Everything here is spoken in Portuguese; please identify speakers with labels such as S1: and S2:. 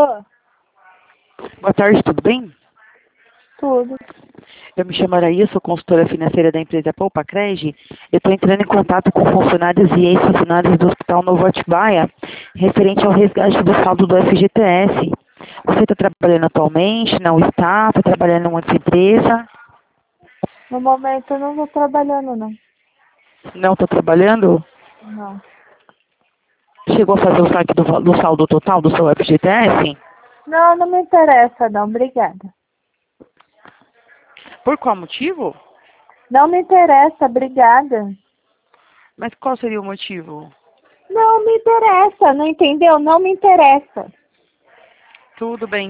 S1: Boa tarde, tudo bem?
S2: Tudo.
S1: Eu me chamo Araí, sou consultora financeira da empresa Poupa-Cred. Eu estou entrando em contato com funcionários e ex-funcionários do Hospital Novo Atibaia, referente ao resgate do saldo do FGTS. Você está trabalhando atualmente? Não está? Está trabalhando em uma outra empresa?
S2: No momento eu não estou trabalhando, não.
S1: Não está trabalhando?
S2: Não.
S1: Chegou a fazer o saque do saldo total do seu FGTS?
S2: Não, não me interessa, não. Obrigada.
S1: Por qual motivo?
S2: Não me interessa, obrigada.
S1: Mas qual seria o motivo?
S2: Não me interessa, não entendeu? Não me interessa.
S1: Tudo bem.